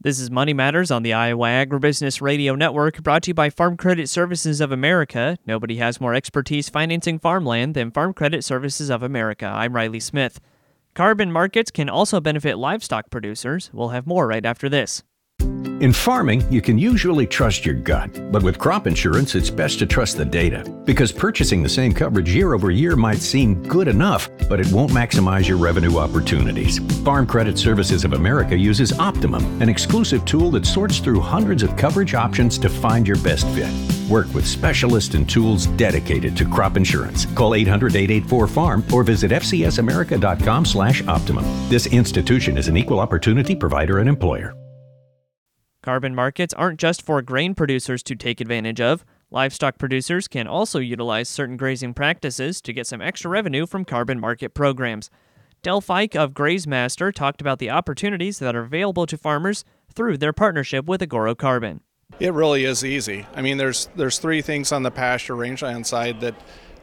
This is Money Matters on the Iowa Agribusiness Radio Network, brought to you by Farm Credit Services of America. Nobody has more expertise financing farmland than Farm Credit Services of America. I'm Riley Smith. Carbon markets can also benefit livestock producers. We'll have more right after this. In farming, you can usually trust your gut, but with crop insurance, it's best to trust the data. Because purchasing the same coverage year over year might seem good enough, but it won't maximize your revenue opportunities. Farm Credit Services of America uses Optimum, an exclusive tool that sorts through hundreds of coverage options to find your best fit. Work with specialists and tools dedicated to crop insurance. Call 800-884-FARM or visit fcsamerica.com/optimum. This institution is an equal opportunity provider and employer. Carbon markets aren't just for grain producers to take advantage of. Livestock producers can also utilize certain grazing practices to get some extra revenue from carbon market programs. Del Fike of GrazeMaster talked about the opportunities that are available to farmers through their partnership with Agoro Carbon. It really is easy. I mean, there's three things on the pasture rangeland side that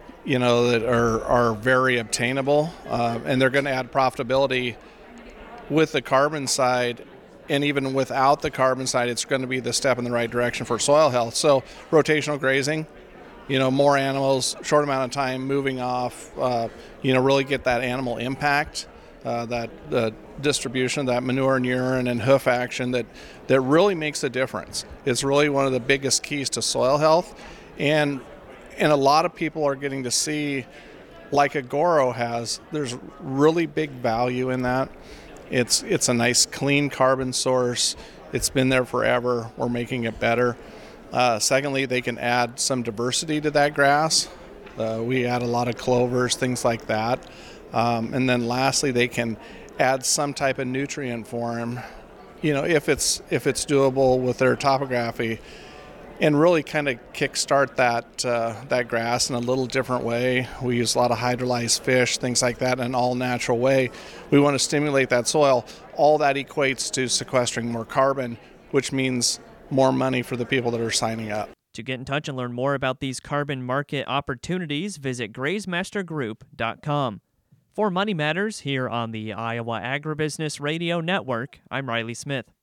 are very obtainable, and they're going to add profitability with the carbon side. And even without the carbon side, it's going to be the step in the right direction for soil health. So rotational grazing, more animals, short amount of time moving off, really get that animal impact, that distribution, that manure and urine and hoof action that really makes a difference. It's really one of the biggest keys to soil health. And a lot of people are getting to see, like Agoro has, there's really big value in that. It's a nice clean carbon source. It's been there forever. We're making it better. Secondly, they can add some diversity to that grass. We add a lot of clovers, things like that. And then lastly, they can add some type of nutrient for them, if it's doable with their topography, and really kind of kickstart that grass in a little different way. We use a lot of hydrolyzed fish, things like that, in an all-natural way. We want to stimulate that soil. All that equates to sequestering more carbon, which means more money for the people that are signing up. To get in touch and learn more about these carbon market opportunities, visit grazemastergroup.com. For Money Matters here on the Iowa Agribusiness Radio Network, I'm Riley Smith.